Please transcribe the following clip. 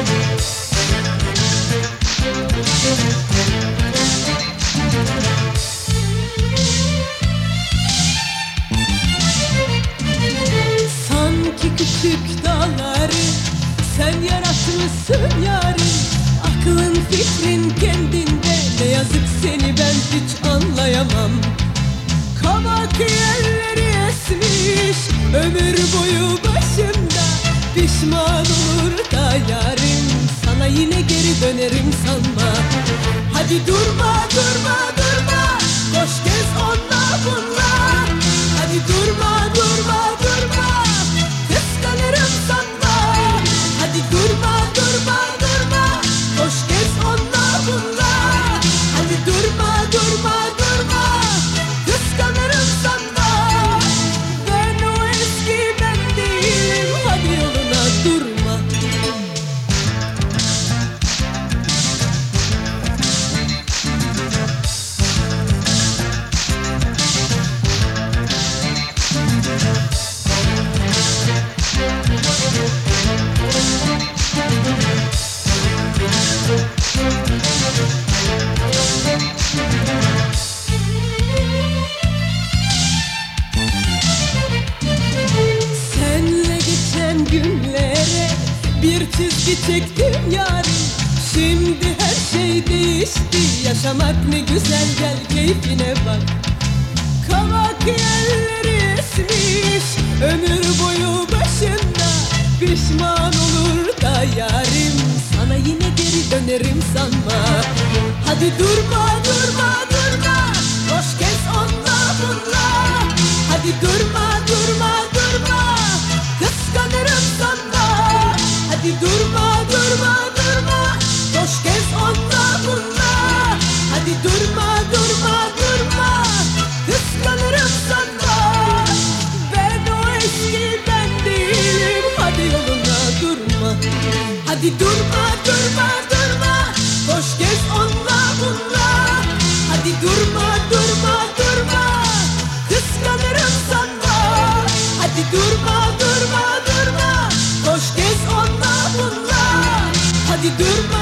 Sanki küçük dağları sen yaratmışsın yarim. Aklın fikrin kendinde, ne yazık seni ben hiç anlayamam. Kavak yerleri esmiş, ömür boyu başımda. Pişman olur da yarim, sana yine geri dönerim sanma. Hadi durma durma durma, koş gez onunla bununla. Hadi durma durma durma, kıskanırım sanma. Hadi durma durma durma, koş gez onunla bununla. Hadi durma durma durma, kıskanırım sanma. Ben o eski ben değilim, hadi yoluna durma. Senle geçen günlere bir çizgi çektim yarim. Şimdi her şey değişti, yaşamak ne güzel, gel keyfine bak. Kavak yerleri esmiş, ömür boyu başında. Pişman olur da yarim, sana yine geri dönerim sanma. Hadi durma durma durma, koş gez onunla bununla. Hadi durma durma durma, kıskanırım sanma. Hadi durma durma durma, koş gez onunla bununla. Hadi durma durma durma, kıskanırım sanma. Ben o eski ben değilim, hadi yoluna durma. Hadi durma durma durma, koş gez onunla bununla. Hadi durma durma durma, kıskanırım sanma. Hadi durma durma durma, koş gez onunla bununla. Hadi durma